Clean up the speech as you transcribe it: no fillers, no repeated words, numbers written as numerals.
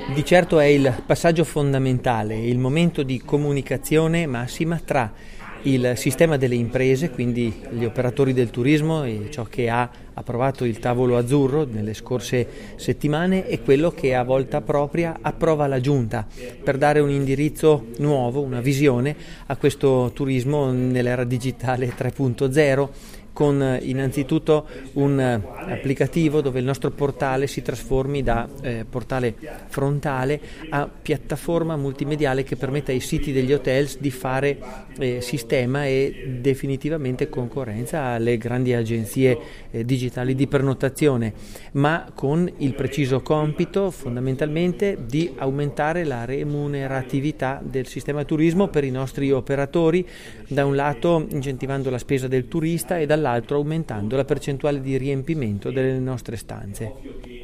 Di certo è il passaggio fondamentale, il momento di comunicazione massima tra il sistema delle imprese, quindi gli operatori del turismo e ciò che ha approvato il tavolo azzurro nelle scorse settimane, e quello che a volta propria approva la Giunta per dare un indirizzo nuovo, una visione a questo turismo nell'era digitale 3.0, con innanzitutto un applicativo dove il nostro portale si trasformi da portale frontale a piattaforma multimediale che permetta ai siti degli hotels di fare sistema e definitivamente concorrenza alle grandi agenzie digitali di prenotazione, ma con il preciso compito fondamentalmente di aumentare la remuneratività del sistema turismo per i nostri operatori, da un lato incentivando la spesa del turista e dall'altro aumentando la percentuale di riempimento delle nostre stanze.